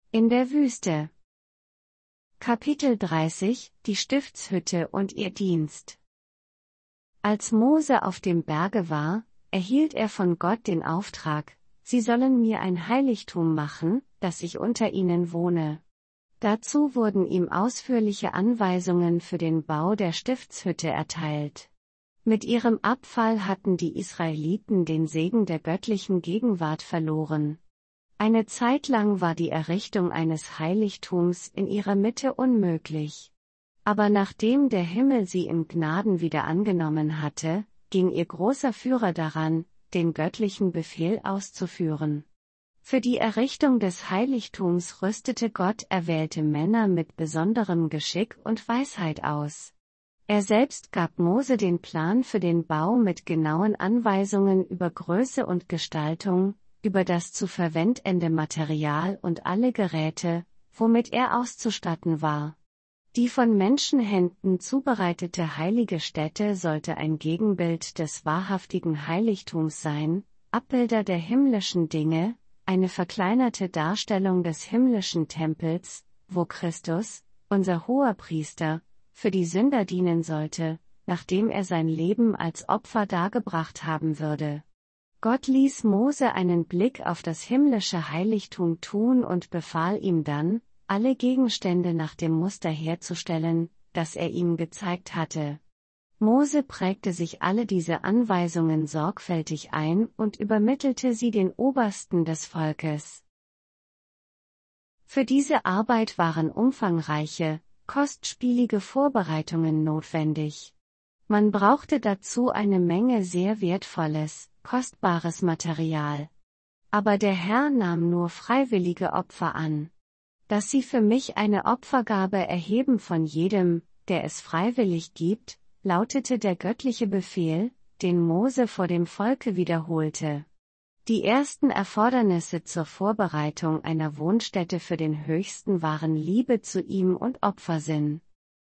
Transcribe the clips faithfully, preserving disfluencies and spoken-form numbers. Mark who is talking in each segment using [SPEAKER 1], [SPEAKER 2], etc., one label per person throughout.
[SPEAKER 1] In der Wüste. Kapitel dreißig, die Stiftshütte und ihr Dienst. Als Mose auf dem Berge war, erhielt er von Gott den Auftrag, sie sollen mir ein Heiligtum machen, dass ich unter ihnen wohne. Dazu wurden ihm ausführliche Anweisungen für den Bau der Stiftshütte erteilt. Mit ihrem Abfall hatten die Israeliten den Segen der göttlichen Gegenwart verloren. Eine Zeit lang war die Errichtung eines Heiligtums in ihrer Mitte unmöglich. Aber nachdem der Himmel sie in Gnaden wieder angenommen hatte, ging ihr großer Führer daran, den göttlichen Befehl auszuführen. Für die Errichtung des Heiligtums rüstete Gott erwählte Männer mit besonderem Geschick und Weisheit aus. Er selbst gab Mose den Plan für den Bau mit genauen Anweisungen über Größe und Gestaltung, über das zu verwendende Material und alle Geräte, womit er auszustatten war. Die von Menschenhänden zubereitete heilige Stätte sollte ein Gegenbild des wahrhaftigen Heiligtums sein, Abbilder der himmlischen Dinge, eine verkleinerte Darstellung des himmlischen Tempels, wo Christus, unser Hoherpriester, für die Sünder dienen sollte, nachdem er sein Leben als Opfer dargebracht haben würde. Gott ließ Mose einen Blick auf das himmlische Heiligtum tun und befahl ihm dann, alle Gegenstände nach dem Muster herzustellen, das er ihm gezeigt hatte. Mose prägte sich alle diese Anweisungen sorgfältig ein und übermittelte sie den Obersten des Volkes. Für diese Arbeit waren umfangreiche, kostspielige Vorbereitungen notwendig. Man brauchte dazu eine Menge sehr wertvolles, kostbares Material. Aber der Herr nahm nur freiwillige Opfer an. Dass sie für mich eine Opfergabe erheben von jedem, der es freiwillig gibt, lautete der göttliche Befehl, den Mose vor dem Volke wiederholte. Die ersten Erfordernisse zur Vorbereitung einer Wohnstätte für den Höchsten waren Liebe zu ihm und Opfersinn.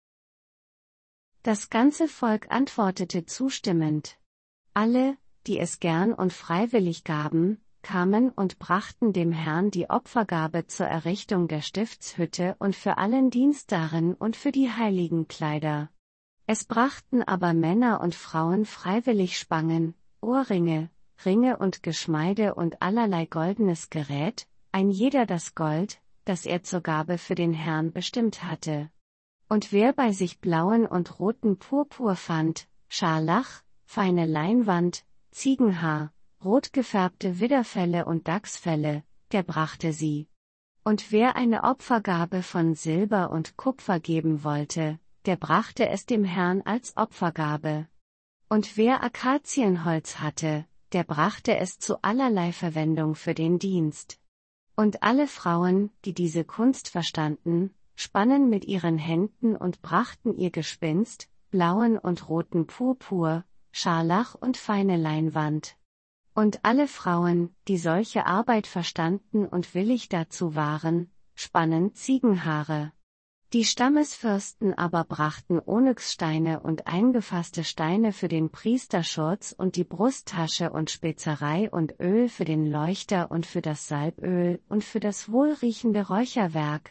[SPEAKER 1] Das ganze Volk antwortete zustimmend. Alle, die es gern und freiwillig gaben, kamen und brachten dem Herrn die Opfergabe zur Errichtung der Stiftshütte und für allen Dienst darin und für die heiligen Kleider. Es brachten aber Männer und Frauen freiwillig Spangen, Ohrringe, Ringe und Geschmeide und allerlei goldenes Gerät, ein jeder das Gold, das er zur Gabe für den Herrn bestimmt hatte. Und wer bei sich blauen und roten Purpur fand, Scharlach, feine Leinwand, Ziegenhaar, rot gefärbte Widderfelle und Dachsfelle, der brachte sie. Und wer eine Opfergabe von Silber und Kupfer geben wollte, der brachte es dem Herrn als Opfergabe. Und wer Akazienholz hatte, der brachte es zu allerlei Verwendung für den Dienst. Und alle Frauen, die diese Kunst verstanden, spannen mit ihren Händen und brachten ihr Gespinst, blauen und roten Purpur, Scharlach und feine Leinwand. Und alle Frauen, die solche Arbeit verstanden und willig dazu waren, spannen Ziegenhaare. Die Stammesfürsten aber brachten Onyxsteine und eingefasste Steine für den Priesterschurz und die Brusttasche und Spezerei und Öl für den Leuchter und für das Salböl und für das wohlriechende Räucherwerk.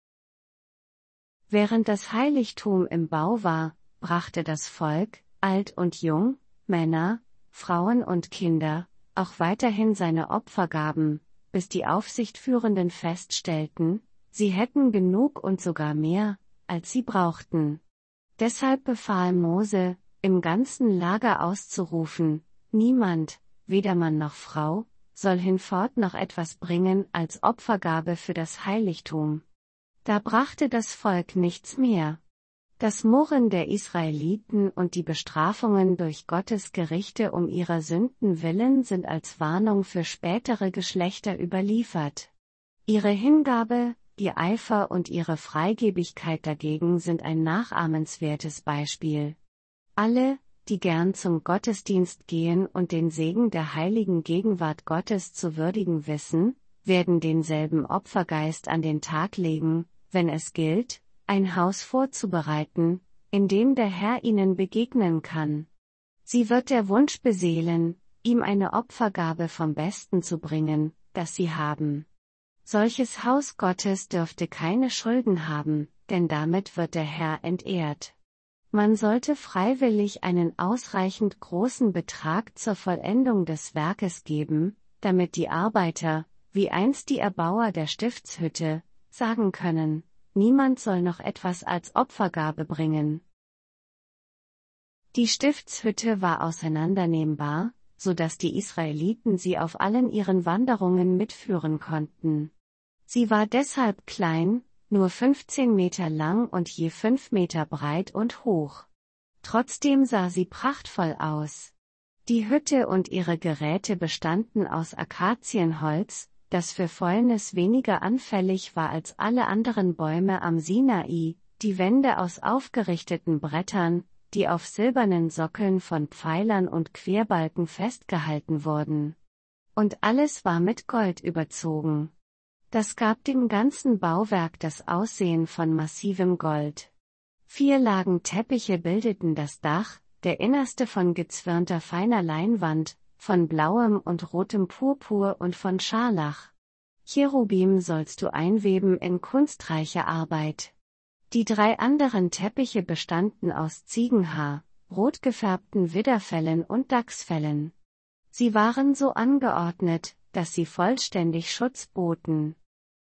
[SPEAKER 1] Während das Heiligtum im Bau war, brachte das Volk, alt und jung, Männer, Frauen und Kinder, auch weiterhin seine Opfergaben, bis die Aufsichtführenden feststellten, sie hätten genug und sogar mehr, als sie brauchten. Deshalb befahl Mose, im ganzen Lager auszurufen, niemand, weder Mann noch Frau, soll hinfort noch etwas bringen als Opfergabe für das Heiligtum. Da brachte das Volk nichts mehr. Das Murren der Israeliten und die Bestrafungen durch Gottes Gerichte um ihrer Sünden willen sind als Warnung für spätere Geschlechter überliefert. Ihre Hingabe, ihr Eifer und ihre Freigebigkeit dagegen sind ein nachahmenswertes Beispiel. Alle, die gern zum Gottesdienst gehen und den Segen der heiligen Gegenwart Gottes zu würdigen wissen, werden denselben Opfergeist an den Tag legen, wenn es gilt, ein Haus vorzubereiten, in dem der Herr ihnen begegnen kann. Sie wird der Wunsch beseelen, ihm eine Opfergabe vom Besten zu bringen, das sie haben. Solches Haus Gottes dürfte keine Schulden haben, denn damit wird der Herr entehrt. Man sollte freiwillig einen ausreichend großen Betrag zur Vollendung des Werkes geben, damit die Arbeiter, wie einst die Erbauer der Stiftshütte, sagen können, niemand soll noch etwas als Opfergabe bringen. Die Stiftshütte war auseinandernehmbar, so dass die Israeliten sie auf allen ihren Wanderungen mitführen konnten. Sie war deshalb klein, nur fünfzehn Meter lang und je fünf Meter breit und hoch. Trotzdem sah sie prachtvoll aus. Die Hütte und ihre Geräte bestanden aus Akazienholz, das für Fäulnis weniger anfällig war als alle anderen Bäume am Sinai, die Wände aus aufgerichteten Brettern, die auf silbernen Sockeln von Pfeilern und Querbalken festgehalten wurden. Und alles war mit Gold überzogen. Das gab dem ganzen Bauwerk das Aussehen von massivem Gold. Vier Lagen Teppiche bildeten das Dach, der innerste von gezwirnter feiner Leinwand, von blauem und rotem Purpur und von Scharlach. Cherubim sollst du einweben in kunstreicher Arbeit. Die drei anderen Teppiche bestanden aus Ziegenhaar, rot gefärbten Widderfellen und Dachsfellen. Sie waren so angeordnet, dass sie vollständig Schutz boten.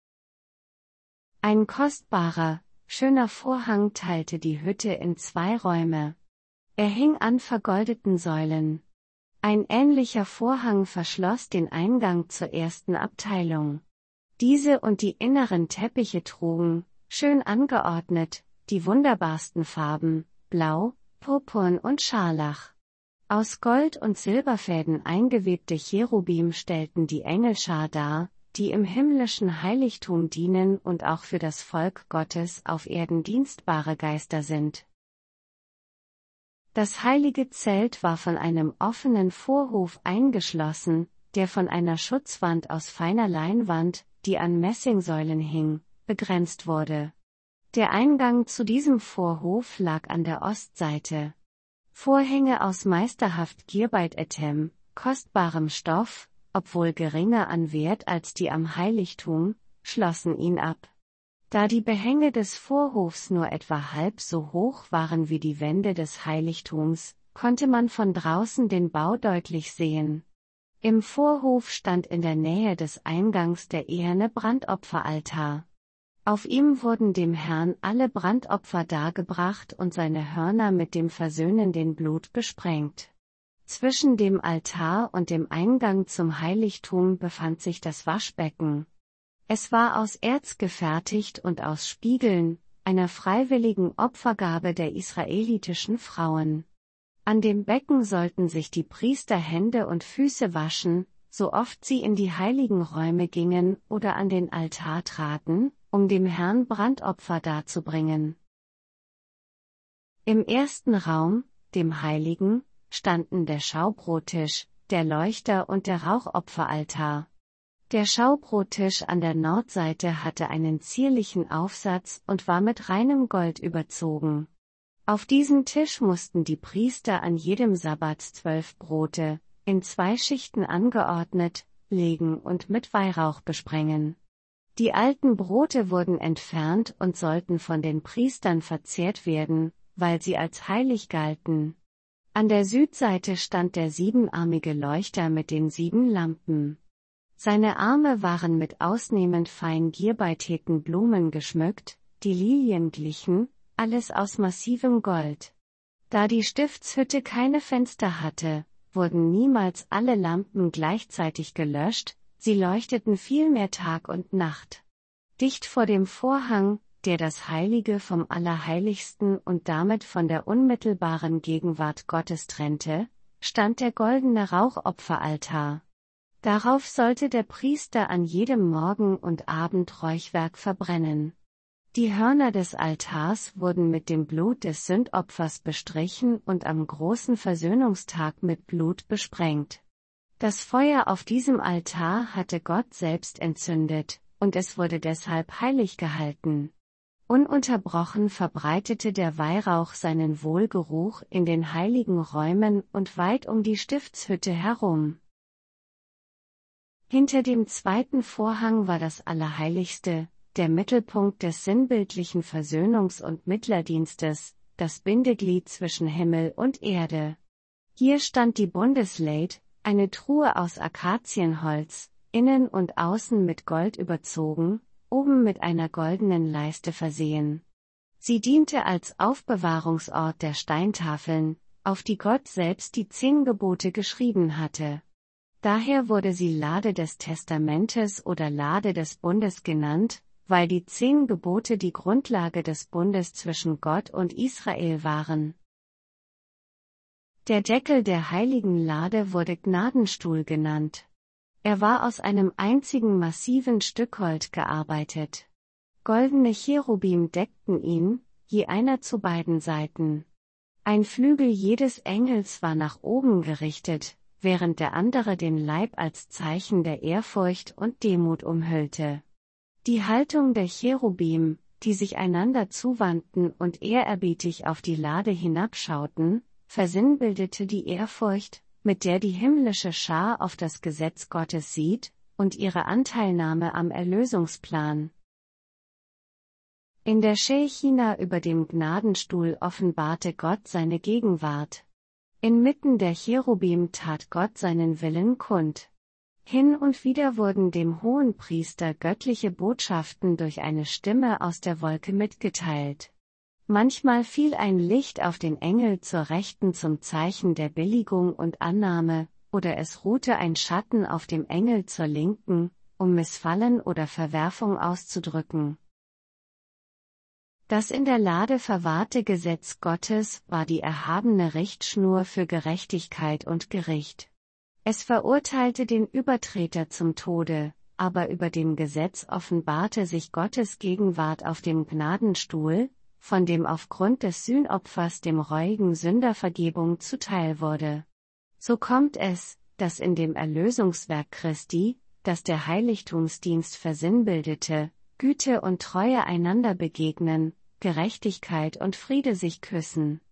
[SPEAKER 1] Ein kostbarer, schöner Vorhang teilte die Hütte in zwei Räume. Er hing an vergoldeten Säulen. Ein ähnlicher Vorhang verschloss den Eingang zur ersten Abteilung. Diese und die inneren Teppiche trugen, schön angeordnet, die wunderbarsten Farben, Blau, Purpurn und Scharlach. Aus Gold- und Silberfäden eingewebte Cherubim stellten die Engelschar dar, die im himmlischen Heiligtum dienen und auch für das Volk Gottes auf Erden dienstbare Geister sind. Das heilige Zelt war von einem offenen Vorhof eingeschlossen, der von einer Schutzwand aus feiner Leinwand, die an Messingsäulen hing, begrenzt wurde. Der Eingang zu diesem Vorhof lag an der Ostseite. Vorhänge aus meisterhaft Girbeit-Etem, kostbarem Stoff, obwohl geringer an Wert als die am Heiligtum, schlossen ihn ab. Da die Behänge des Vorhofs nur etwa halb so hoch waren wie die Wände des Heiligtums, konnte man von draußen den Bau deutlich sehen. Im Vorhof stand in der Nähe des Eingangs der eherne Brandopferaltar. Auf ihm wurden dem Herrn alle Brandopfer dargebracht und seine Hörner mit dem versöhnenden Blut besprengt. Zwischen dem Altar und dem Eingang zum Heiligtum befand sich das Waschbecken. Es war aus Erz gefertigt und aus Spiegeln, einer freiwilligen Opfergabe der israelitischen Frauen. An dem Becken sollten sich die Priester Hände und Füße waschen, so oft sie in die heiligen Räume gingen oder an den Altar traten, um dem Herrn Brandopfer darzubringen. Im ersten Raum, dem Heiligen, standen der Schaubrottisch, der Leuchter und der Rauchopferaltar. Der Schaubrottisch an der Nordseite hatte einen zierlichen Aufsatz und war mit reinem Gold überzogen. Auf diesen Tisch mussten die Priester an jedem Sabbat zwölf Brote, in zwei Schichten angeordnet, legen und mit Weihrauch besprengen. Die alten Brote wurden entfernt und sollten von den Priestern verzehrt werden, weil sie als heilig galten. An der Südseite stand der siebenarmige Leuchter mit den sieben Lampen. Seine Arme waren mit ausnehmend fein gierbeiteten Blumen geschmückt, die Lilien glichen, alles aus massivem Gold. Da die Stiftshütte keine Fenster hatte, wurden niemals alle Lampen gleichzeitig gelöscht, sie leuchteten vielmehr Tag und Nacht. Dicht vor dem Vorhang, der das Heilige vom Allerheiligsten und damit von der unmittelbaren Gegenwart Gottes trennte, stand der goldene Rauchopferaltar. Darauf sollte der Priester an jedem Morgen und Abend Räuchwerk verbrennen. Die Hörner des Altars wurden mit dem Blut des Sündopfers bestrichen und am großen Versöhnungstag mit Blut besprengt. Das Feuer auf diesem Altar hatte Gott selbst entzündet, und es wurde deshalb heilig gehalten. Ununterbrochen verbreitete der Weihrauch seinen Wohlgeruch in den heiligen Räumen und weit um die Stiftshütte herum. Hinter dem zweiten Vorhang war das Allerheiligste, der Mittelpunkt des sinnbildlichen Versöhnungs- und Mittlerdienstes, das Bindeglied zwischen Himmel und Erde. Hier stand die Bundeslade, eine Truhe aus Akazienholz, innen und außen mit Gold überzogen, oben mit einer goldenen Leiste versehen. Sie diente als Aufbewahrungsort der Steintafeln, auf die Gott selbst die zehn Gebote geschrieben hatte. Daher wurde sie Lade des Testamentes oder Lade des Bundes genannt, weil die zehn Gebote die Grundlage des Bundes zwischen Gott und Israel waren. Der Deckel der heiligen Lade wurde Gnadenstuhl genannt. Er war aus einem einzigen massiven Stück Gold gearbeitet. Goldene Cherubim deckten ihn, je einer zu beiden Seiten. Ein Flügel jedes Engels war nach oben gerichtet, während der andere den Leib als Zeichen der Ehrfurcht und Demut umhüllte. Die Haltung der Cherubim, die sich einander zuwandten und ehrerbietig auf die Lade hinabschauten, versinnbildete die Ehrfurcht, mit der die himmlische Schar auf das Gesetz Gottes sieht, und ihre Anteilnahme am Erlösungsplan. In der Schechina über dem Gnadenstuhl offenbarte Gott seine Gegenwart. Inmitten der Cherubim tat Gott seinen Willen kund. Hin und wieder wurden dem Hohenpriester göttliche Botschaften durch eine Stimme aus der Wolke mitgeteilt. Manchmal fiel ein Licht auf den Engel zur Rechten zum Zeichen der Billigung und Annahme, oder es ruhte ein Schatten auf dem Engel zur Linken, um Missfallen oder Verwerfung auszudrücken. Das in der Lade verwahrte Gesetz Gottes war die erhabene Richtschnur für Gerechtigkeit und Gericht. Es verurteilte den Übertreter zum Tode, aber über dem Gesetz offenbarte sich Gottes Gegenwart auf dem Gnadenstuhl, von dem aufgrund des Sühnopfers dem reuigen Sünder Vergebung zuteil wurde. So kommt es, dass in dem Erlösungswerk Christi, das der Heiligtumsdienst versinnbildete, Güte und Treue einander begegnen, Gerechtigkeit und Friede sich küssen.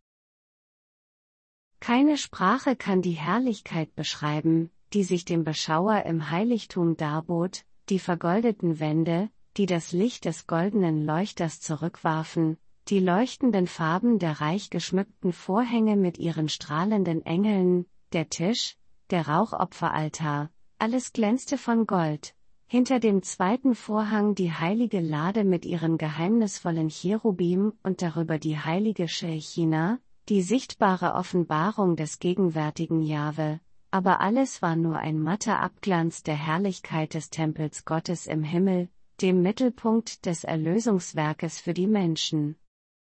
[SPEAKER 1] Keine Sprache kann die Herrlichkeit beschreiben, die sich dem Beschauer im Heiligtum darbot, die vergoldeten Wände, die das Licht des goldenen Leuchters zurückwarfen, die leuchtenden Farben der reich geschmückten Vorhänge mit ihren strahlenden Engeln, der Tisch, der Rauchopferaltar, alles glänzte von Gold. Hinter dem zweiten Vorhang die heilige Lade mit ihren geheimnisvollen Cherubim und darüber die heilige Schechina, die sichtbare Offenbarung des gegenwärtigen Jahwe, aber alles war nur ein matter Abglanz der Herrlichkeit des Tempels Gottes im Himmel, dem Mittelpunkt des Erlösungswerkes für die Menschen.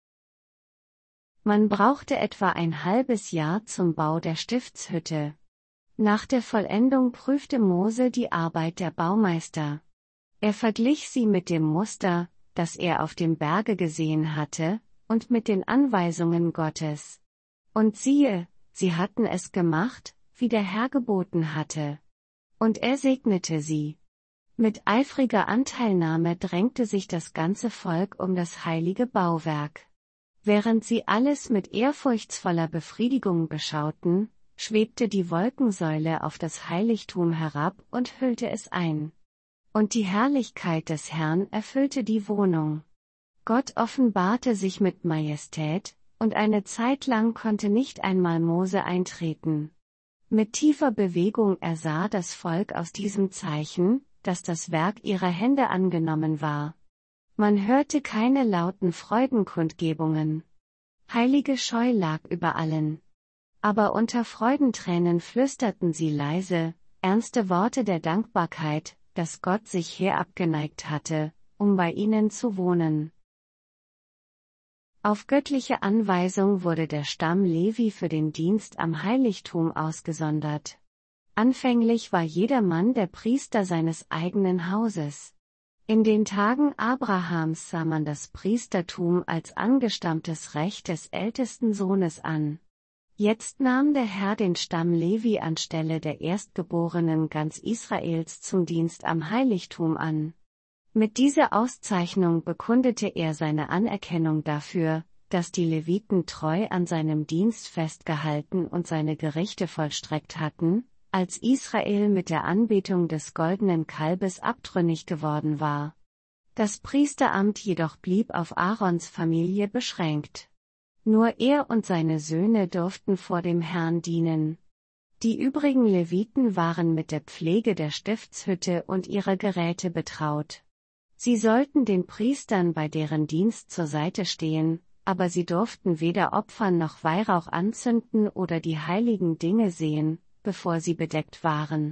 [SPEAKER 1] Man brauchte etwa ein halbes Jahr zum Bau der Stiftshütte. Nach der Vollendung prüfte Mose die Arbeit der Baumeister. Er verglich sie mit dem Muster, das er auf dem Berge gesehen hatte, und mit den Anweisungen Gottes. Und siehe, sie hatten es gemacht, wie der Herr geboten hatte. Und er segnete sie. Mit eifriger Anteilnahme drängte sich das ganze Volk um das heilige Bauwerk. Während sie alles mit ehrfurchtsvoller Befriedigung beschauten, schwebte die Wolkensäule auf das Heiligtum herab und hüllte es ein. Und die Herrlichkeit des Herrn erfüllte die Wohnung. Gott offenbarte sich mit Majestät, und eine Zeit lang konnte nicht einmal Mose eintreten. Mit tiefer Bewegung ersah das Volk aus diesem Zeichen, dass das Werk ihrer Hände angenommen war. Man hörte keine lauten Freudenkundgebungen. Heilige Scheu lag über allen. Aber unter Freudentränen flüsterten sie leise, ernste Worte der Dankbarkeit, dass Gott sich herabgeneigt hatte, um bei ihnen zu wohnen. Auf göttliche Anweisung wurde der Stamm Levi für den Dienst am Heiligtum ausgesondert. Anfänglich war jeder Mann der Priester seines eigenen Hauses. In den Tagen Abrahams sah man das Priestertum als angestammtes Recht des ältesten Sohnes an. Jetzt nahm der Herr den Stamm Levi anstelle der Erstgeborenen ganz Israels zum Dienst am Heiligtum an. Mit dieser Auszeichnung bekundete er seine Anerkennung dafür, dass die Leviten treu an seinem Dienst festgehalten und seine Gerichte vollstreckt hatten, als Israel mit der Anbetung des goldenen Kalbes abtrünnig geworden war. Das Priesteramt jedoch blieb auf Aarons Familie beschränkt. Nur er und seine Söhne durften vor dem Herrn dienen. Die übrigen Leviten waren mit der Pflege der Stiftshütte und ihrer Geräte betraut. Sie sollten den Priestern bei deren Dienst zur Seite stehen, aber sie durften weder opfern noch Weihrauch anzünden oder die heiligen Dinge sehen, bevor sie bedeckt waren.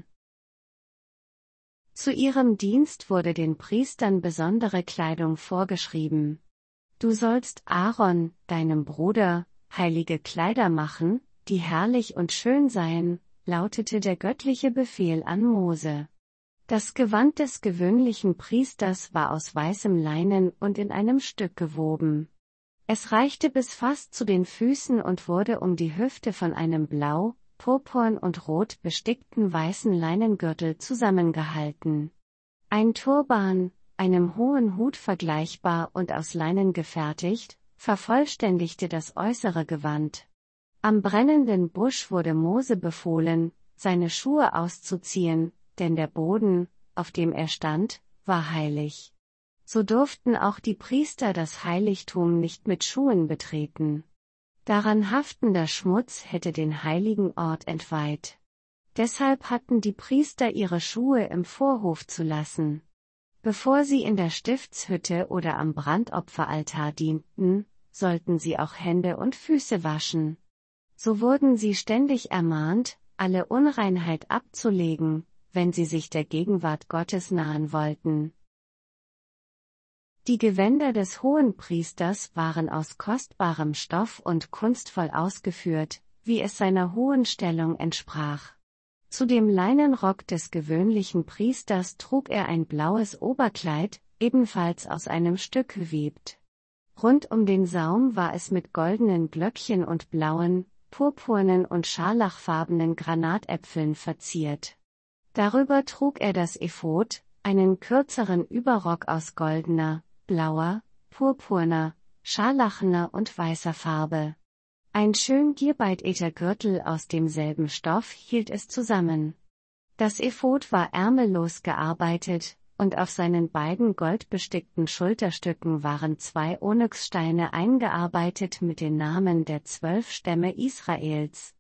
[SPEAKER 1] Zu ihrem Dienst wurde den Priestern besondere Kleidung vorgeschrieben. Du sollst Aaron, deinem Bruder, heilige Kleider machen, die herrlich und schön seien, lautete der göttliche Befehl an Mose. Das Gewand des gewöhnlichen Priesters war aus weißem Leinen und in einem Stück gewoben. Es reichte bis fast zu den Füßen und wurde um die Hüfte von einem blau, purpurn und rot bestickten weißen Leinengürtel zusammengehalten. Ein Turban, einem hohen Hut vergleichbar und aus Leinen gefertigt, vervollständigte das äußere Gewand. Am brennenden Busch wurde Mose befohlen, seine Schuhe auszuziehen, denn der Boden, auf dem er stand, war heilig. So durften auch die Priester das Heiligtum nicht mit Schuhen betreten. Daran haftender Schmutz hätte den heiligen Ort entweiht. Deshalb hatten die Priester ihre Schuhe im Vorhof zu lassen. Bevor sie in der Stiftshütte oder am Brandopferaltar dienten, sollten sie auch Hände und Füße waschen. So wurden sie ständig ermahnt, alle Unreinheit abzulegen, wenn sie sich der Gegenwart Gottes nahen wollten. Die Gewänder des Hohenpriesters waren aus kostbarem Stoff und kunstvoll ausgeführt, wie es seiner hohen Stellung entsprach. Zu dem Leinenrock des gewöhnlichen Priesters trug er ein blaues Oberkleid, ebenfalls aus einem Stück gewebt. Rund um den Saum war es mit goldenen Glöckchen und blauen, purpurnen und scharlachfarbenen Granatäpfeln verziert. Darüber trug er das Ephod, einen kürzeren Überrock aus goldener, blauer, purpurner, scharlachener und weißer Farbe. Ein schön gierbeiteter Gürtel aus demselben Stoff hielt es zusammen. Das Ephod war ärmellos gearbeitet, und auf seinen beiden goldbestickten Schulterstücken waren zwei Onyxsteine eingearbeitet mit den Namen der zwölf Stämme Israels.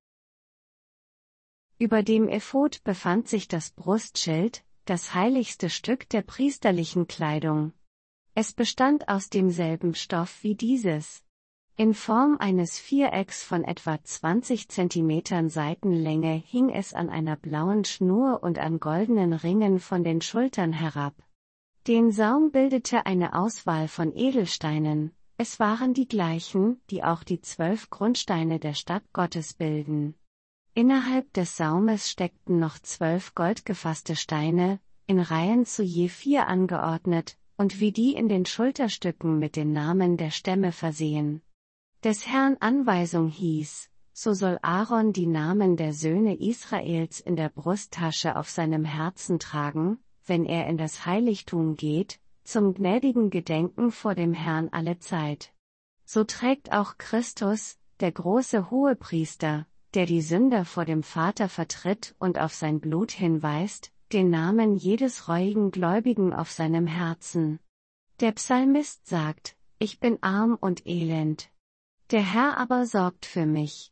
[SPEAKER 1] Über dem Ephod befand sich das Brustschild, das heiligste Stück der priesterlichen Kleidung. Es bestand aus demselben Stoff wie dieses. In Form eines Vierecks von etwa zwanzig Zentimetern Seitenlänge hing es an einer blauen Schnur und an goldenen Ringen von den Schultern herab. Den Saum bildete eine Auswahl von Edelsteinen, es waren die gleichen, die auch die zwölf Grundsteine der Stadt Gottes bilden. Innerhalb des Saumes steckten noch zwölf goldgefasste Steine, in Reihen zu je vier angeordnet, und wie die in den Schulterstücken mit den Namen der Stämme versehen. Des Herrn Anweisung hieß, so soll Aaron die Namen der Söhne Israels in der Brusttasche auf seinem Herzen tragen, wenn er in das Heiligtum geht, zum gnädigen Gedenken vor dem Herrn alle Zeit. So trägt auch Christus, der große Hohepriester, der die Sünder vor dem Vater vertritt und auf sein Blut hinweist, den Namen jedes reuigen Gläubigen auf seinem Herzen. Der Psalmist sagt, ich bin arm und elend. Der Herr aber sorgt für mich.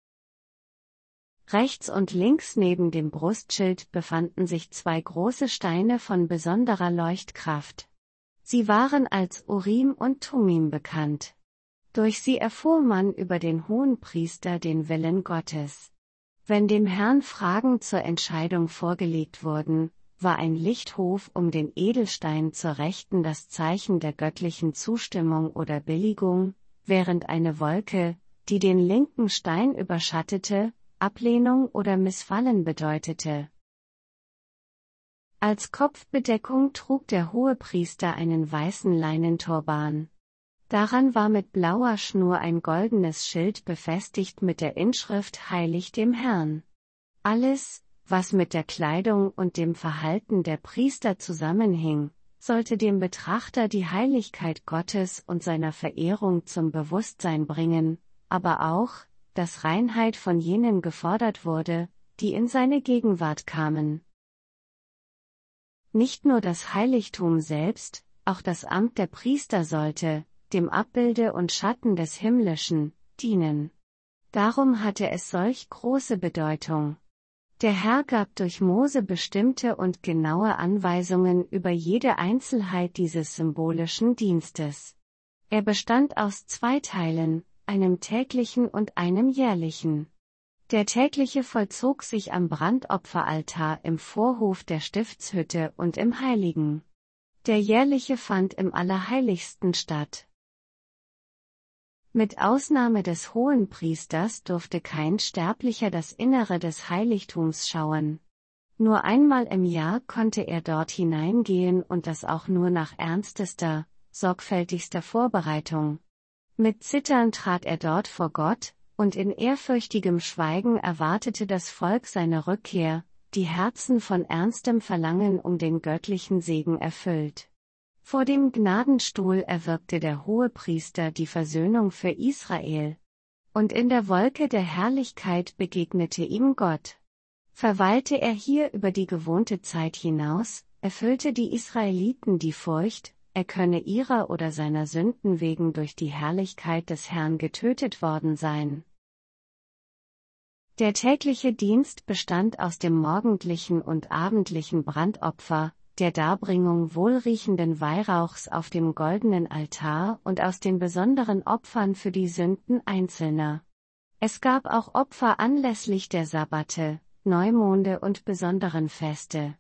[SPEAKER 1] Rechts und links neben dem Brustschild befanden sich zwei große Steine von besonderer Leuchtkraft. Sie waren als Urim und Tumim bekannt. Durch sie erfuhr man über den Hohenpriester den Willen Gottes. Wenn dem Herrn Fragen zur Entscheidung vorgelegt wurden, war ein Lichthof um den Edelstein zur Rechten das Zeichen der göttlichen Zustimmung oder Billigung, während eine Wolke, die den linken Stein überschattete, Ablehnung oder Missfallen bedeutete. Als Kopfbedeckung trug der Hohepriester einen weißen Leinenturban. Daran war mit blauer Schnur ein goldenes Schild befestigt mit der Inschrift Heilig dem Herrn. Alles, was mit der Kleidung und dem Verhalten der Priester zusammenhing, sollte dem Betrachter die Heiligkeit Gottes und seiner Verehrung zum Bewusstsein bringen, aber auch, dass Reinheit von jenen gefordert wurde, die in seine Gegenwart kamen. Nicht nur das Heiligtum selbst, auch das Amt der Priester sollte, dem Abbilde und Schatten des Himmlischen, dienen. Darum hatte es solch große Bedeutung. Der Herr gab durch Mose bestimmte und genaue Anweisungen über jede Einzelheit dieses symbolischen Dienstes. Er bestand aus zwei Teilen, einem täglichen und einem jährlichen. Der tägliche vollzog sich am Brandopferaltar im Vorhof der Stiftshütte und im Heiligen. Der jährliche fand im Allerheiligsten statt. Mit Ausnahme des Hohenpriesters durfte kein Sterblicher das Innere des Heiligtums schauen. Nur einmal im Jahr konnte er dort hineingehen und das auch nur nach ernstester, sorgfältigster Vorbereitung. Mit Zittern trat er dort vor Gott, und in ehrfürchtigem Schweigen erwartete das Volk seine Rückkehr, die Herzen von ernstem Verlangen um den göttlichen Segen erfüllt. Vor dem Gnadenstuhl erwirkte der Hohepriester die Versöhnung für Israel. Und in der Wolke der Herrlichkeit begegnete ihm Gott. Verweilte er hier über die gewohnte Zeit hinaus, erfüllte die Israeliten die Furcht, er könne ihrer oder seiner Sünden wegen durch die Herrlichkeit des Herrn getötet worden sein. Der tägliche Dienst bestand aus dem morgendlichen und abendlichen Brandopfer, der Darbringung wohlriechenden Weihrauchs auf dem goldenen Altar und aus den besonderen Opfern für die Sünden Einzelner. Es gab auch Opfer anlässlich der Sabbate, Neumonde und besonderen Feste.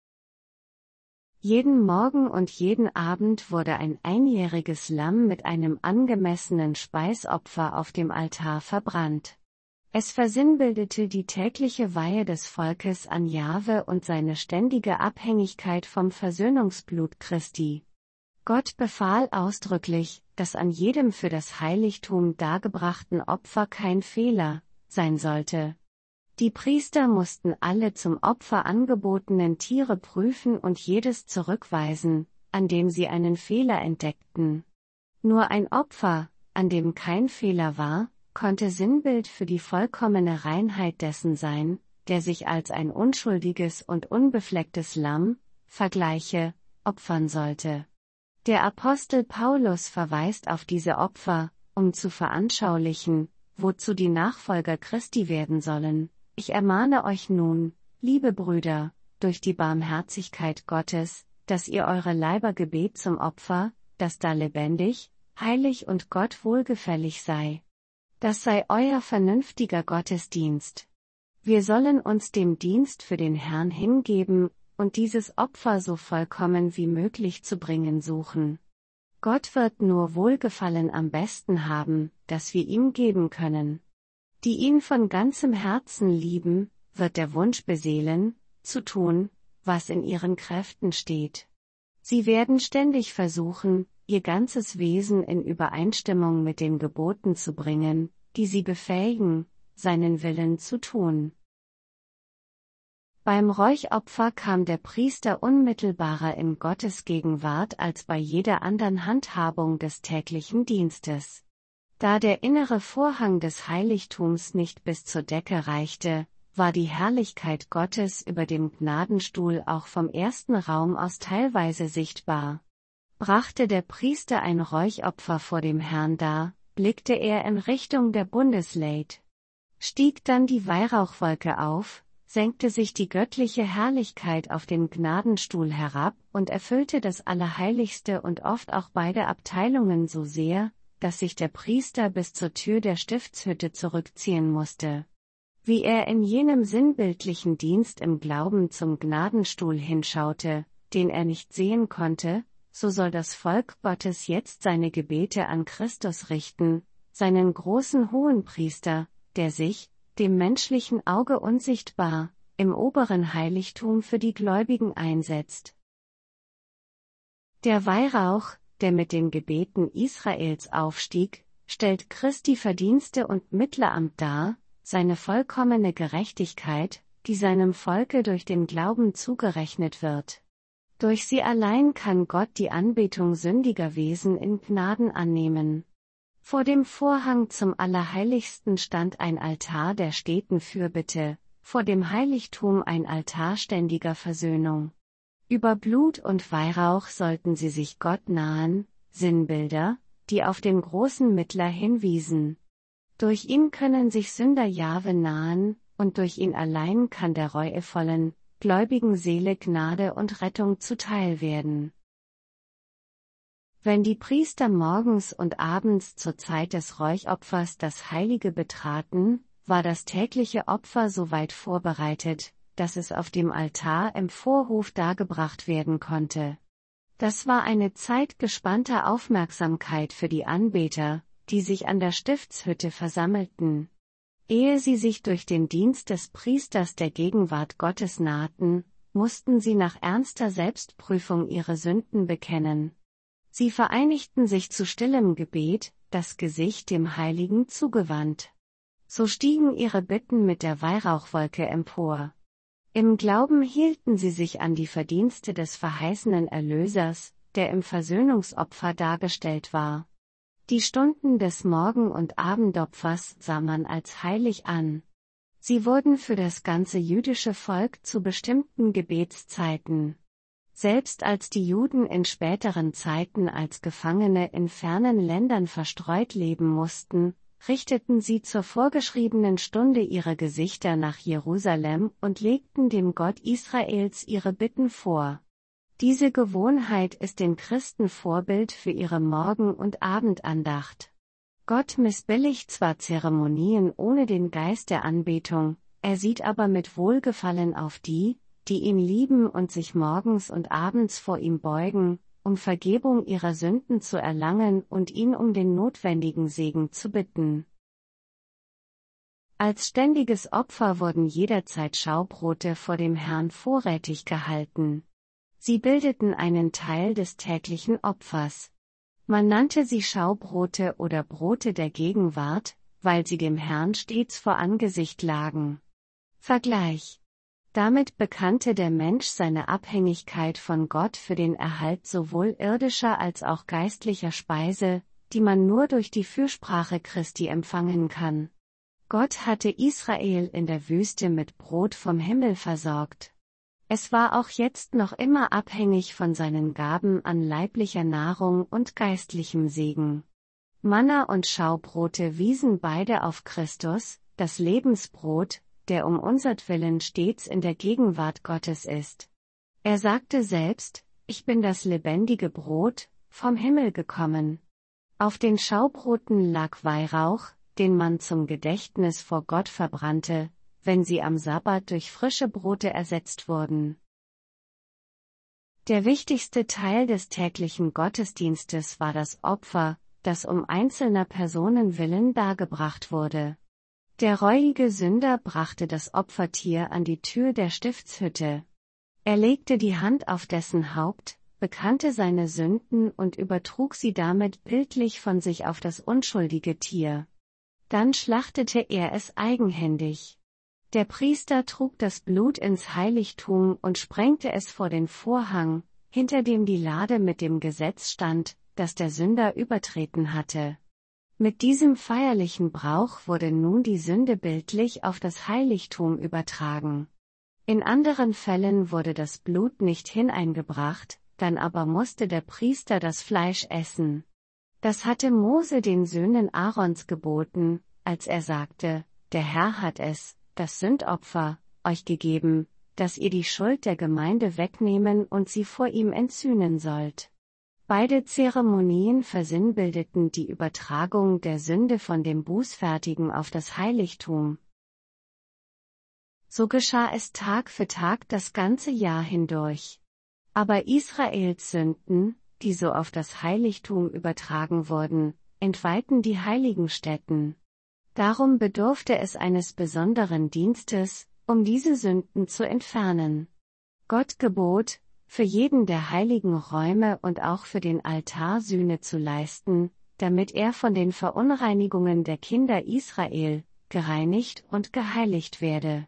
[SPEAKER 1] Jeden Morgen und jeden Abend wurde ein einjähriges Lamm mit einem angemessenen Speisopfer auf dem Altar verbrannt. Es versinnbildete die tägliche Weihe des Volkes an Jahwe und seine ständige Abhängigkeit vom Versöhnungsblut Christi. Gott befahl ausdrücklich, dass an jedem für das Heiligtum dargebrachten Opfer kein Fehler sein sollte. Die Priester mussten alle zum Opfer angebotenen Tiere prüfen und jedes zurückweisen, an dem sie einen Fehler entdeckten. Nur ein Opfer, an dem kein Fehler war, konnte Sinnbild für die vollkommene Reinheit dessen sein, der sich als ein unschuldiges und unbeflecktes Lamm, Vergleiche, opfern sollte. Der Apostel Paulus verweist auf diese Opfer, um zu veranschaulichen, wozu die Nachfolger Christi werden sollen. Ich ermahne euch nun, liebe Brüder, durch die Barmherzigkeit Gottes, dass ihr eure Leiber gebet zum Opfer, das da lebendig, heilig und Gott wohlgefällig sei. Das sei euer vernünftiger Gottesdienst. Wir sollen uns dem Dienst für den Herrn hingeben und dieses Opfer so vollkommen wie möglich zu bringen suchen. Gott wird nur Wohlgefallen am besten haben, das wir ihm geben können. Die ihn von ganzem Herzen lieben, wird der Wunsch beseelen, zu tun, was in ihren Kräften steht. Sie werden ständig versuchen, ihr ganzes Wesen in Übereinstimmung mit den Geboten zu bringen, die sie befähigen, seinen Willen zu tun. Beim Räuchopfer kam der Priester unmittelbarer in Gottes Gegenwart als bei jeder anderen Handhabung des täglichen Dienstes. Da der innere Vorhang des Heiligtums nicht bis zur Decke reichte, war die Herrlichkeit Gottes über dem Gnadenstuhl auch vom ersten Raum aus teilweise sichtbar. Brachte der Priester ein Räuchopfer vor dem Herrn dar, blickte er in Richtung der Bundesleit. Stieg dann die Weihrauchwolke auf, senkte sich die göttliche Herrlichkeit auf den Gnadenstuhl herab und erfüllte das Allerheiligste und oft auch beide Abteilungen so sehr, dass sich der Priester bis zur Tür der Stiftshütte zurückziehen musste. Wie er in jenem sinnbildlichen Dienst im Glauben zum Gnadenstuhl hinschaute, den er nicht sehen konnte, so soll das Volk Gottes jetzt seine Gebete an Christus richten, seinen großen Hohenpriester, der sich, dem menschlichen Auge unsichtbar, im oberen Heiligtum für die Gläubigen einsetzt. Der Weihrauch, der mit den Gebeten Israels aufstieg, stellt Christi Verdienste und Mittleramt dar, seine vollkommene Gerechtigkeit, die seinem Volke durch den Glauben zugerechnet wird. Durch sie allein kann Gott die Anbetung sündiger Wesen in Gnaden annehmen. Vor dem Vorhang zum Allerheiligsten stand ein Altar der steten Fürbitte, vor dem Heiligtum ein Altar ständiger Versöhnung. Über Blut und Weihrauch sollten sie sich Gott nahen, Sinnbilder, die auf den großen Mittler hinwiesen. Durch ihn können sich Sünder Jahwe nahen, und durch ihn allein kann der reuevollen, gläubigen Seele Gnade und Rettung zuteil werden. Wenn die Priester morgens und abends zur Zeit des Räuchopfers das Heilige betraten, war das tägliche Opfer so weit vorbereitet, dass es auf dem Altar im Vorhof dargebracht werden konnte. Das war eine Zeit gespannter Aufmerksamkeit für die Anbeter, die sich an der Stiftshütte versammelten. Ehe sie sich durch den Dienst des Priesters der Gegenwart Gottes nahten, mussten sie nach ernster Selbstprüfung ihre Sünden bekennen. Sie vereinigten sich zu stillem Gebet, das Gesicht dem Heiligen zugewandt. So stiegen ihre Bitten mit der Weihrauchwolke empor. Im Glauben hielten sie sich an die Verdienste des verheißenen Erlösers, der im Versöhnungsopfer dargestellt war. Die Stunden des Morgen- und Abendopfers sah man als heilig an. Sie wurden für das ganze jüdische Volk zu bestimmten Gebetszeiten. Selbst als die Juden in späteren Zeiten als Gefangene in fernen Ländern verstreut leben mussten, richteten sie zur vorgeschriebenen Stunde ihre Gesichter nach Jerusalem und legten dem Gott Israels ihre Bitten vor. Diese Gewohnheit ist den Christen Vorbild für ihre Morgen- und Abendandacht. Gott missbilligt zwar Zeremonien ohne den Geist der Anbetung, er sieht aber mit Wohlgefallen auf die, die ihn lieben und sich morgens und abends vor ihm beugen, um Vergebung ihrer Sünden zu erlangen und ihn um den notwendigen Segen zu bitten. Als ständiges Opfer wurden jederzeit Schaubrote vor dem Herrn vorrätig gehalten. Sie bildeten einen Teil des täglichen Opfers. Man nannte sie Schaubrote oder Brote der Gegenwart, weil sie dem Herrn stets vor Angesicht lagen. Vergleich. Damit bekannte der Mensch seine Abhängigkeit von Gott für den Erhalt sowohl irdischer als auch geistlicher Speise, die man nur durch die Fürsprache Christi empfangen kann. Gott hatte Israel in der Wüste mit Brot vom Himmel versorgt. Es war auch jetzt noch immer abhängig von seinen Gaben an leiblicher Nahrung und geistlichem Segen. Manna und Schaubrote wiesen beide auf Christus, das Lebensbrot, der um unsertwillen stets in der Gegenwart Gottes ist. Er sagte selbst, ich bin das lebendige Brot, vom Himmel gekommen. Auf den Schaubroten lag Weihrauch, den man zum Gedächtnis vor Gott verbrannte, wenn sie am Sabbat durch frische Brote ersetzt wurden. Der wichtigste Teil des täglichen Gottesdienstes war das Opfer, das um einzelner Personen willen dargebracht wurde. Der reuige Sünder brachte das Opfertier an die Tür der Stiftshütte. Er legte die Hand auf dessen Haupt, bekannte seine Sünden und übertrug sie damit bildlich von sich auf das unschuldige Tier. Dann schlachtete er es eigenhändig. Der Priester trug das Blut ins Heiligtum und sprengte es vor den Vorhang, hinter dem die Lade mit dem Gesetz stand, das der Sünder übertreten hatte. Mit diesem feierlichen Brauch wurde nun die Sünde bildlich auf das Heiligtum übertragen. In anderen Fällen wurde das Blut nicht hineingebracht, dann aber musste der Priester das Fleisch essen. Das hatte Mose den Söhnen Aarons geboten, als er sagte, der Herr hat es, das Sündopfer, euch gegeben, dass ihr die Schuld der Gemeinde wegnehmen und sie vor ihm entsühnen sollt. Beide Zeremonien versinnbildeten die Übertragung der Sünde von dem Bußfertigen auf das Heiligtum. So geschah es Tag für Tag das ganze Jahr hindurch. Aber Israels Sünden, die so auf das Heiligtum übertragen wurden, entweihten die heiligen Stätten. Darum bedurfte es eines besonderen Dienstes, um diese Sünden zu entfernen. Gott gebot, für jeden der heiligen Räume und auch für den Altar Sühne zu leisten, damit er von den Verunreinigungen der Kinder Israel gereinigt und geheiligt werde.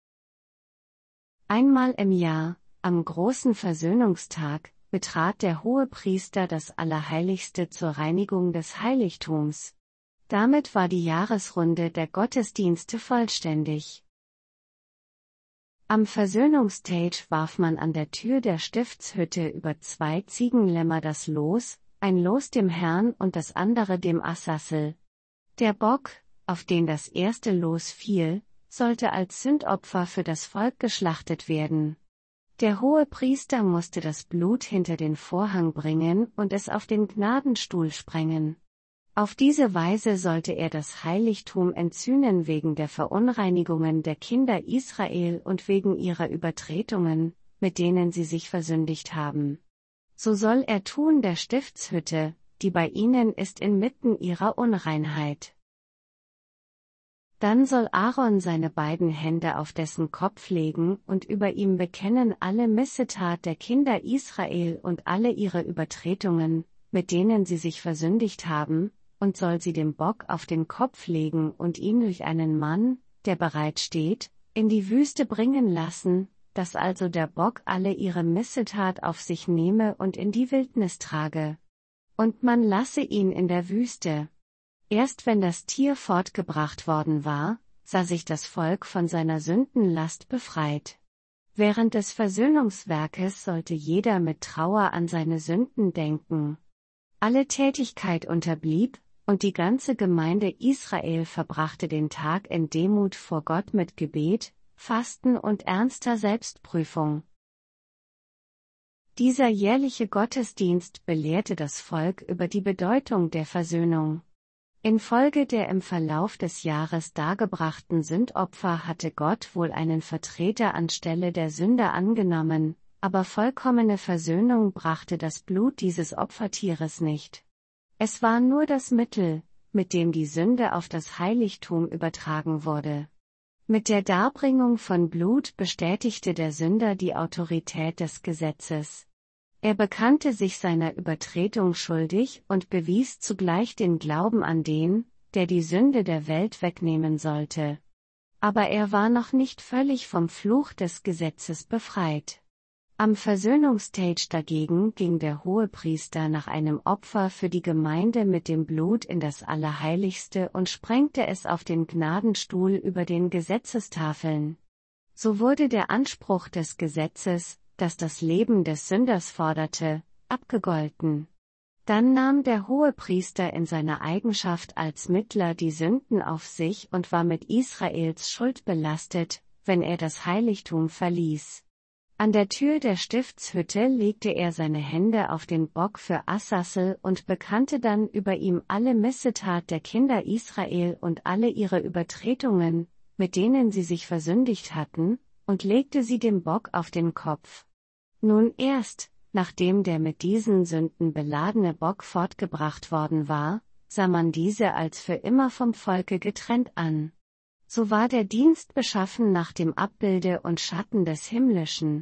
[SPEAKER 1] Einmal im Jahr, am großen Versöhnungstag, betrat der Hohepriester das Allerheiligste zur Reinigung des Heiligtums. Damit war die Jahresrunde der Gottesdienste vollständig. Am Versöhnungsstage warf man an der Tür der Stiftshütte über zwei Ziegenlämmer das Los, ein Los dem Herrn und das andere dem Asassel. Der Bock, auf den das erste Los fiel, sollte als Sündopfer für das Volk geschlachtet werden. Der Hohepriester musste das Blut hinter den Vorhang bringen und es auf den Gnadenstuhl sprengen. Auf diese Weise sollte er das Heiligtum entsühnen wegen der Verunreinigungen der Kinder Israel und wegen ihrer Übertretungen, mit denen sie sich versündigt haben. So soll er tun der Stiftshütte, die bei ihnen ist inmitten ihrer Unreinheit. Dann soll Aaron seine beiden Hände auf dessen Kopf legen und über ihm bekennen alle Missetat der Kinder Israel und alle ihre Übertretungen, mit denen sie sich versündigt haben, und soll sie dem Bock auf den Kopf legen und ihn durch einen Mann, der bereit steht, in die Wüste bringen lassen, dass also der Bock alle ihre Missetat auf sich nehme und in die Wildnis trage. Und man lasse ihn in der Wüste. Erst wenn das Tier fortgebracht worden war, sah sich das Volk von seiner Sündenlast befreit. Während des Versöhnungswerkes sollte jeder mit Trauer an seine Sünden denken. Alle Tätigkeit unterblieb, und die ganze Gemeinde Israel verbrachte den Tag in Demut vor Gott mit Gebet, Fasten und ernster Selbstprüfung. Dieser jährliche Gottesdienst belehrte das Volk über die Bedeutung der Versöhnung. Infolge der im Verlauf des Jahres dargebrachten Sündopfer hatte Gott wohl einen Vertreter anstelle der Sünder angenommen, aber vollkommene Versöhnung brachte das Blut dieses Opfertieres nicht. Es war nur das Mittel, mit dem die Sünde auf das Heiligtum übertragen wurde. Mit der Darbringung von Blut bestätigte der Sünder die Autorität des Gesetzes. Er bekannte sich seiner Übertretung schuldig und bewies zugleich den Glauben an den, der die Sünde der Welt wegnehmen sollte. Aber er war noch nicht völlig vom Fluch des Gesetzes befreit. Am Versöhnungsstage dagegen ging der Hohepriester nach einem Opfer für die Gemeinde mit dem Blut in das Allerheiligste und sprengte es auf den Gnadenstuhl über den Gesetzestafeln. So wurde der Anspruch des Gesetzes, das das Leben des Sünders forderte, abgegolten. Dann nahm der Hohepriester in seiner Eigenschaft als Mittler die Sünden auf sich und war mit Israels Schuld belastet, wenn er das Heiligtum verließ. An der Tür der Stiftshütte legte er seine Hände auf den Bock für Asassel und bekannte dann über ihm alle Missetat der Kinder Israel und alle ihre Übertretungen, mit denen sie sich versündigt hatten, und legte sie dem Bock auf den Kopf. Nun erst, nachdem der mit diesen Sünden beladene Bock fortgebracht worden war, sah man diese als für immer vom Volke getrennt an. So war der Dienst beschaffen nach dem Abbilde und Schatten des Himmlischen.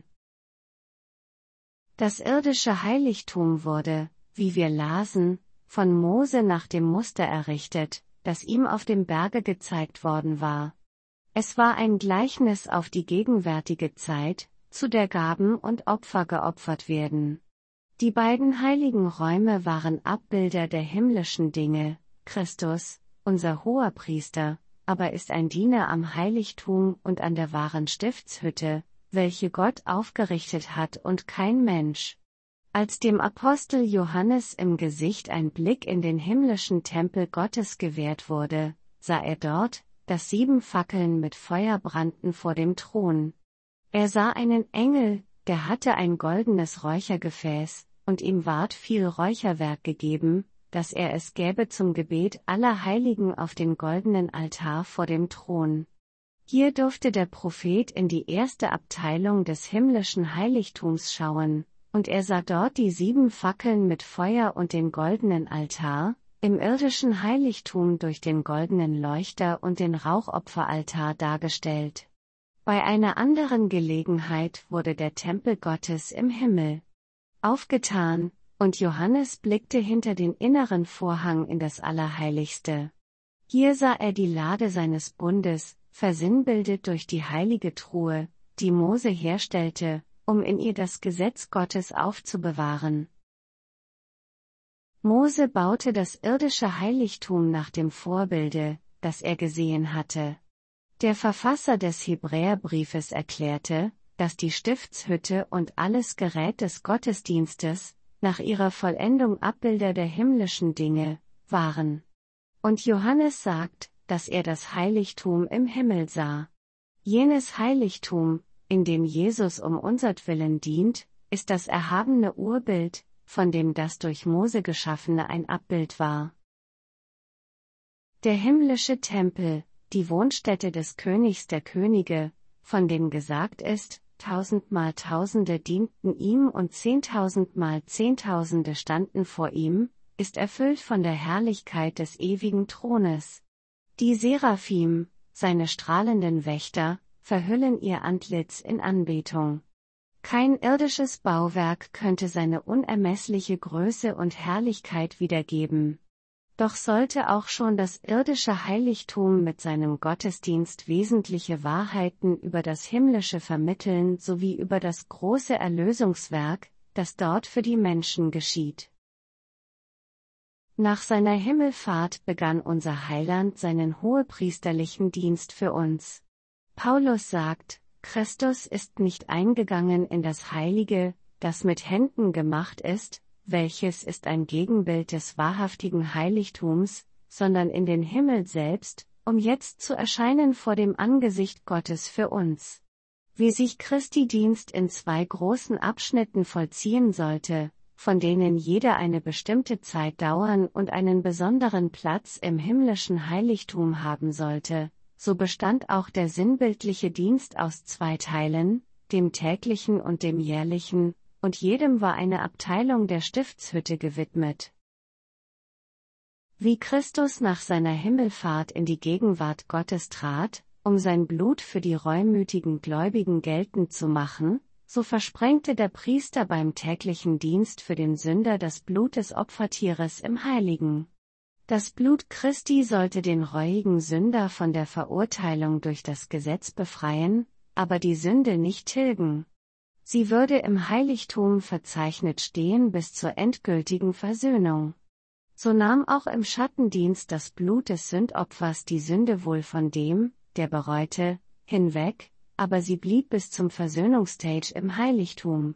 [SPEAKER 1] Das irdische Heiligtum wurde, wie wir lasen, von Mose nach dem Muster errichtet, das ihm auf dem Berge gezeigt worden war. Es war ein Gleichnis auf die gegenwärtige Zeit, zu der Gaben und Opfer geopfert werden. Die beiden heiligen Räume waren Abbilder der himmlischen Dinge. Christus, unser Hoherpriester, aber ist ein Diener am Heiligtum und an der wahren Stiftshütte, welche Gott aufgerichtet hat und kein Mensch. Als dem Apostel Johannes im Gesicht ein Blick in den himmlischen Tempel Gottes gewährt wurde, sah er dort, dass sieben Fackeln mit Feuer brannten vor dem Thron. Er sah einen Engel, der hatte ein goldenes Räuchergefäß, und ihm ward viel Räucherwerk gegeben, dass er es gäbe zum Gebet aller Heiligen auf den goldenen Altar vor dem Thron. Hier durfte der Prophet in die erste Abteilung des himmlischen Heiligtums schauen, und er sah dort die sieben Fackeln mit Feuer und den goldenen Altar, im irdischen Heiligtum durch den goldenen Leuchter und den Rauchopferaltar dargestellt. Bei einer anderen Gelegenheit wurde der Tempel Gottes im Himmel aufgetan, und Johannes blickte hinter den inneren Vorhang in das Allerheiligste. Hier sah er die Lade seines Bundes, versinnbildet durch die heilige Truhe, die Mose herstellte, um in ihr das Gesetz Gottes aufzubewahren. Mose baute das irdische Heiligtum nach dem Vorbilde, das er gesehen hatte. Der Verfasser des Hebräerbriefes erklärte, dass die Stiftshütte und alles Gerät des Gottesdienstes, nach ihrer Vollendung Abbilder der himmlischen Dinge, waren. Und Johannes sagt, dass er das Heiligtum im Himmel sah. Jenes Heiligtum, in dem Jesus um unsertwillen dient, ist das erhabene Urbild, von dem das durch Mose geschaffene ein Abbild war. Der himmlische Tempel, die Wohnstätte des Königs der Könige, von dem gesagt ist, tausendmal Tausende dienten ihm und zehntausendmal Zehntausende standen vor ihm, ist erfüllt von der Herrlichkeit des ewigen Thrones. Die Seraphim, seine strahlenden Wächter, verhüllen ihr Antlitz in Anbetung. Kein irdisches Bauwerk könnte seine unermessliche Größe und Herrlichkeit wiedergeben. Doch sollte auch schon das irdische Heiligtum mit seinem Gottesdienst wesentliche Wahrheiten über das Himmlische vermitteln sowie über das große Erlösungswerk, das dort für die Menschen geschieht. Nach seiner Himmelfahrt begann unser Heiland seinen hohepriesterlichen Dienst für uns. Paulus sagt, Christus ist nicht eingegangen in das Heilige, das mit Händen gemacht ist, welches ist ein Gegenbild des wahrhaftigen Heiligtums, sondern in den Himmel selbst, um jetzt zu erscheinen vor dem Angesicht Gottes für uns. Wie sich Christi Dienst in zwei großen Abschnitten vollziehen sollte, von denen jeder eine bestimmte Zeit dauern und einen besonderen Platz im himmlischen Heiligtum haben sollte, so bestand auch der sinnbildliche Dienst aus zwei Teilen, dem täglichen und dem jährlichen, und jedem war eine Abteilung der Stiftshütte gewidmet. Wie Christus nach seiner Himmelfahrt in die Gegenwart Gottes trat, um sein Blut für die reumütigen Gläubigen geltend zu machen, so versprengte der Priester beim täglichen Dienst für den Sünder das Blut des Opfertieres im Heiligen. Das Blut Christi sollte den reuigen Sünder von der Verurteilung durch das Gesetz befreien, aber die Sünde nicht tilgen. Sie würde im Heiligtum verzeichnet stehen bis zur endgültigen Versöhnung. So nahm auch im Schattendienst das Blut des Sündopfers die Sünde wohl von dem, der bereute, hinweg, aber sie blieb bis zum Versöhnungsstage im Heiligtum.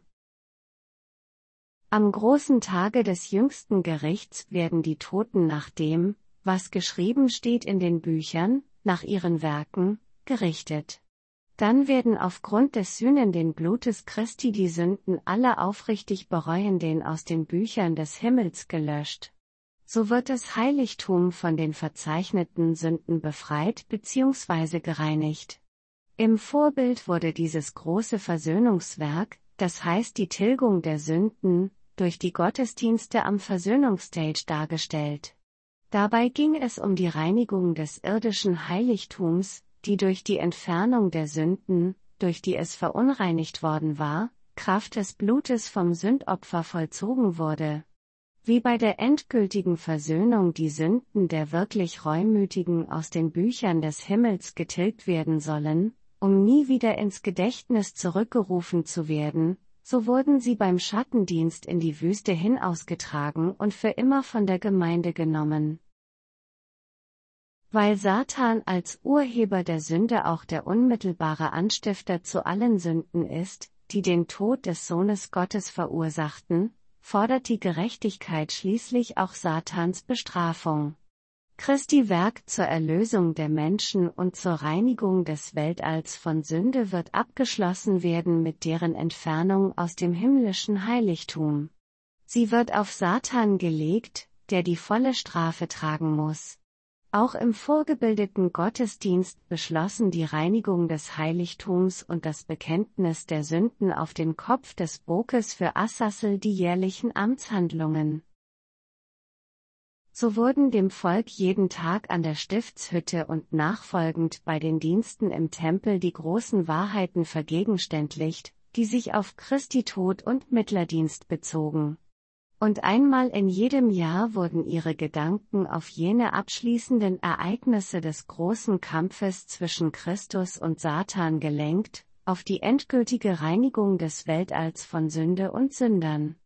[SPEAKER 1] Am großen Tage des jüngsten Gerichts werden die Toten nach dem, was geschrieben steht in den Büchern, nach ihren Werken, gerichtet. Dann werden aufgrund des sühnenden Blutes Christi die Sünden aller aufrichtig Bereuenden aus den Büchern des Himmels gelöscht. So wird das Heiligtum von den verzeichneten Sünden befreit bzw. gereinigt. Im Vorbild wurde dieses große Versöhnungswerk, das heißt die Tilgung der Sünden, durch die Gottesdienste am Versöhnungsstage dargestellt. Dabei ging es um die Reinigung des irdischen Heiligtums, die durch die Entfernung der Sünden, durch die es verunreinigt worden war, Kraft des Blutes vom Sündopfer vollzogen wurde. Wie bei der endgültigen Versöhnung die Sünden der wirklich Reumütigen aus den Büchern des Himmels getilgt werden sollen, um nie wieder ins Gedächtnis zurückgerufen zu werden, so wurden sie beim Schattendienst in die Wüste hin ausgetragen und für immer von der Gemeinde genommen. Weil Satan als Urheber der Sünde auch der unmittelbare Anstifter zu allen Sünden ist, die den Tod des Sohnes Gottes verursachten, fordert die Gerechtigkeit schließlich auch Satans Bestrafung. Christi Werk zur Erlösung der Menschen und zur Reinigung des Weltalls von Sünde wird abgeschlossen werden mit deren Entfernung aus dem himmlischen Heiligtum. Sie wird auf Satan gelegt, der die volle Strafe tragen muss. Auch im vorgebildeten Gottesdienst beschlossen die Reinigung des Heiligtums und das Bekenntnis der Sünden auf den Kopf des Bokes für Assassel die jährlichen Amtshandlungen. So wurden dem Volk jeden Tag an der Stiftshütte und nachfolgend bei den Diensten im Tempel die großen Wahrheiten vergegenständlicht, die sich auf Christi Tod und Mittlerdienst bezogen. Und einmal in jedem Jahr wurden ihre Gedanken auf jene abschließenden Ereignisse des großen Kampfes zwischen Christus und Satan gelenkt, auf die endgültige Reinigung des Weltalls von Sünde und Sündern.